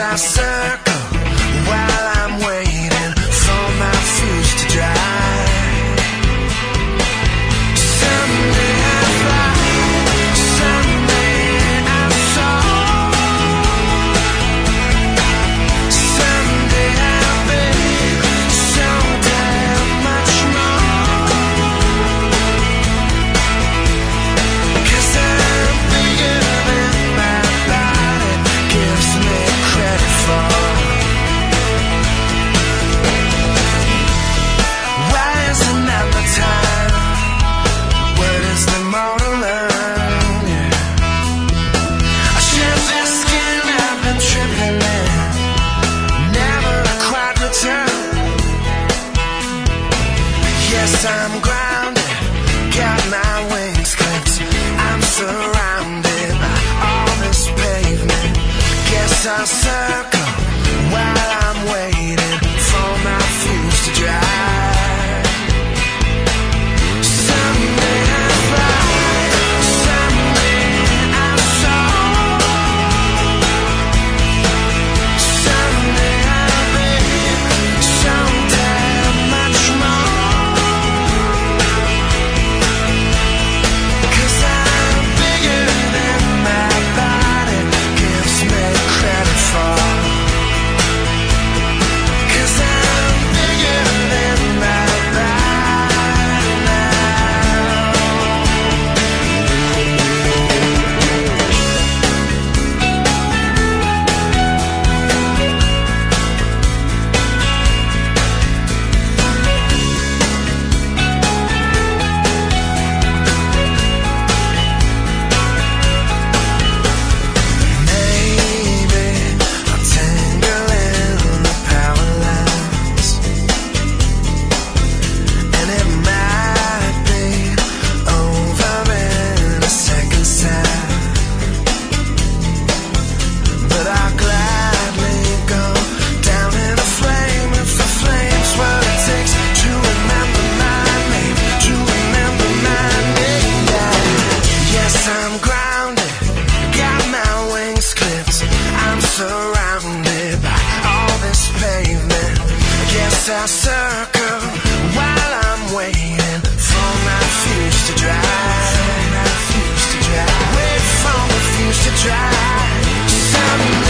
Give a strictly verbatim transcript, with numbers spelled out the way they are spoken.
I circle while I'm waiting for my fuse to dry. Someday I fly, someday I soar, someday I'll be so damn much more. 'Cause I'm bigger than my body gives me credit for. Why isn't that the time? What is the more to learn? Yeah. I shed this skin I've been tripping in, never quite return. Yes, I'm grounded, got my wings clipped. I'm surrounded by all this pavement. Guess I'll circle while I'm waiting for my fuse to dry. Someday I fly, someday I soar, someday I'll be so damn much more. 'Cause I'm bigger than my body gives me credit for. 'Cause I'm bigger than my body now. Maybe I'll tangle in the power lines, and it might be over in a second side. But I'll gladly go down in a flame if the flame's what it takes to remember my name, to remember my name. Yeah. Yes, I'm grounded, got my wings clipped. I'm surrounded by all this pavement. Guess I'll circle while I'm waiting for my fuse to dry. My fuse to dry. Wait for my fuse to dry. Someday